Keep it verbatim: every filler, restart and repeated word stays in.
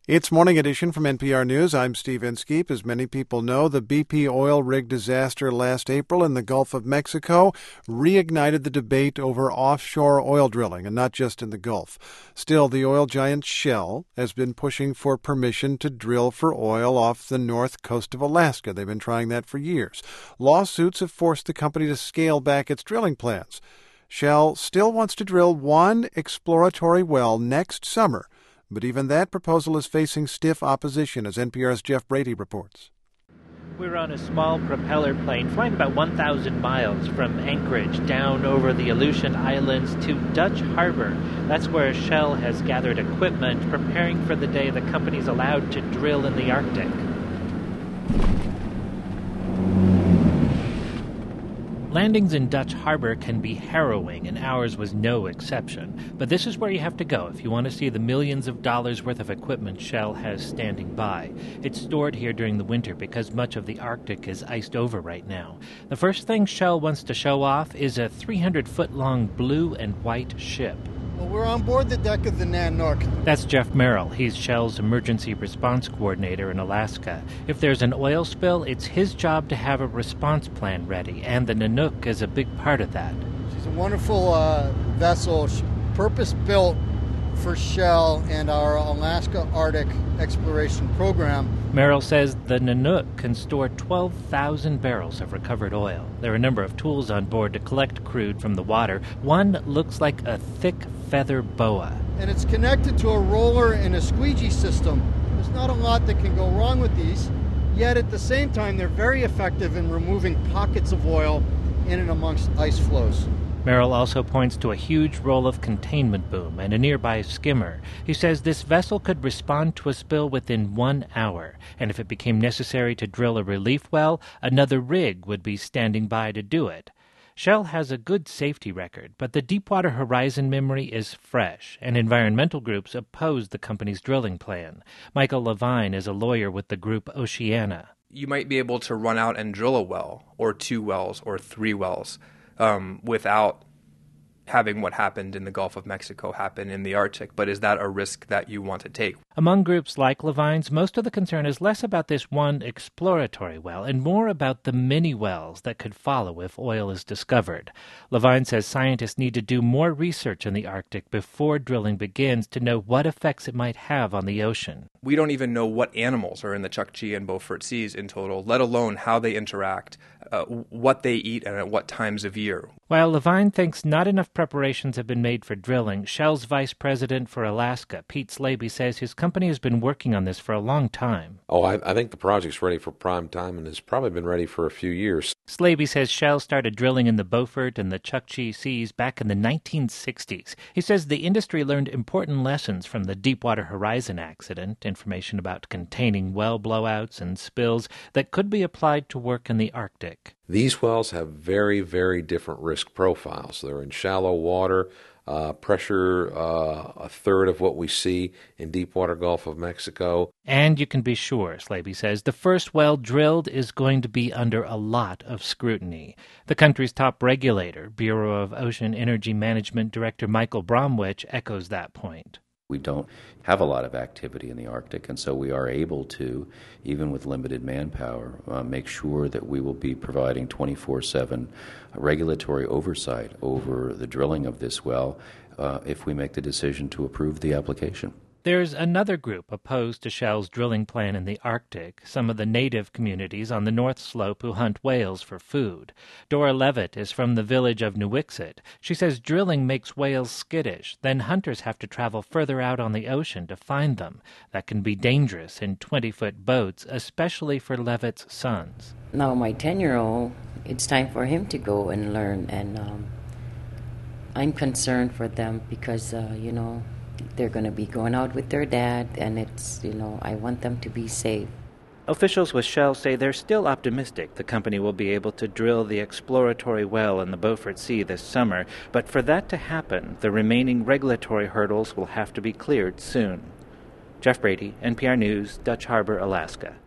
It's Morning Edition from N P R News. I'm Steve Inskeep. As many people know, the B P oil rig disaster last April in the Gulf of Mexico reignited the debate over offshore oil drilling, and not just in the Gulf. Still, the oil giant Shell has been pushing for permission to drill for oil off the north coast of Alaska. They've been trying that for years. Lawsuits have forced the company to scale back its drilling plans. Shell still wants to drill one exploratory well next summer, but even that proposal is facing stiff opposition, as N P R's Jeff Brady reports. We're on a small propeller plane flying about one thousand miles from Anchorage down over the Aleutian Islands to Dutch Harbor. That's where Shell has gathered equipment, preparing for the day the company's allowed to drill in the Arctic. Landings in Dutch Harbor can be harrowing, and ours was no exception. But this is where you have to go if you want to see the millions of dollars worth of equipment Shell has standing by. It's stored here during the winter because much of the Arctic is iced over right now. The first thing Shell wants to show off is a three hundred foot long blue and white ship. Well, we're on board the deck of the Nanook. That's Jeff Merrill. He's Shell's emergency response coordinator in Alaska. If there's an oil spill, it's his job to have a response plan ready, and the Nanook is a big part of that. She's a wonderful uh, vessel, purpose-built for Shell and our Alaska Arctic exploration program. Merrill says the Nanook can store twelve thousand barrels of recovered oil. There are a number of tools on board to collect crude from the water. One looks like a thick feather boa. And it's connected to a roller and a squeegee system. There's not a lot that can go wrong with these, yet at the same time they're very effective in removing pockets of oil in and amongst ice flows. Merrill also points to a huge roll of containment boom and a nearby skimmer. He says this vessel could respond to a spill within one hour, and if it became necessary to drill a relief well, another rig would be standing by to do it. Shell has a good safety record, but the Deepwater Horizon memory is fresh, and environmental groups oppose the company's drilling plan. Michael Levine is a lawyer with the group Oceana. You might be able to run out and drill a well, or two wells, or three wells, Um, without having what happened in the Gulf of Mexico happen in the Arctic. But is that a risk that you want to take? Among groups like Levine's, most of the concern is less about this one exploratory well and more about the many wells that could follow if oil is discovered. Levine says scientists need to do more research in the Arctic before drilling begins to know what effects it might have on the ocean. We don't even know what animals are in the Chukchi and Beaufort Seas in total, let alone how they interact, uh, what they eat, and at what times of year. While Levine thinks not enough preparations have been made for drilling, Shell's vice president for Alaska, Pete Slaby, says his company has been working on this for a long time. Oh, I, I think the project's ready for prime time and has probably been ready for a few years. Slaby says Shell started drilling in the Beaufort and the Chukchi Seas back in the nineteen sixties. He says the industry learned important lessons from the Deepwater Horizon accident, information about containing well blowouts and spills that could be applied to work in the Arctic. These wells have very, very different risk profiles. They're in shallow water, uh, pressure uh, a third of what we see in Deepwater Gulf of Mexico. And you can be sure, Slaby says, the first well drilled is going to be under a lot of scrutiny. The country's top regulator, Bureau of Ocean Energy Management Director Michael Bromwich, echoes that point. We don't have a lot of activity in the Arctic, and so we are able to, even with limited manpower, uh, make sure that we will be providing twenty-four seven regulatory oversight over the drilling of this well uh, if we make the decision to approve the application. There's another group opposed to Shell's drilling plan in the Arctic, some of the native communities on the North Slope who hunt whales for food. Dora Levitt is from the village of Nuiqsut. She says drilling makes whales skittish. Then hunters have to travel further out on the ocean to find them. That can be dangerous in twenty-foot boats, especially for Levitt's sons. Now my ten-year-old, it's time for him to go and learn, and um, I'm concerned for them because, uh, you know, they're going to be going out with their dad, and it's, you know, I want them to be safe. Officials with Shell say they're still optimistic the company will be able to drill the exploratory well in the Beaufort Sea this summer, but for that to happen, the remaining regulatory hurdles will have to be cleared soon. Jeff Brady, N P R News, Dutch Harbor, Alaska.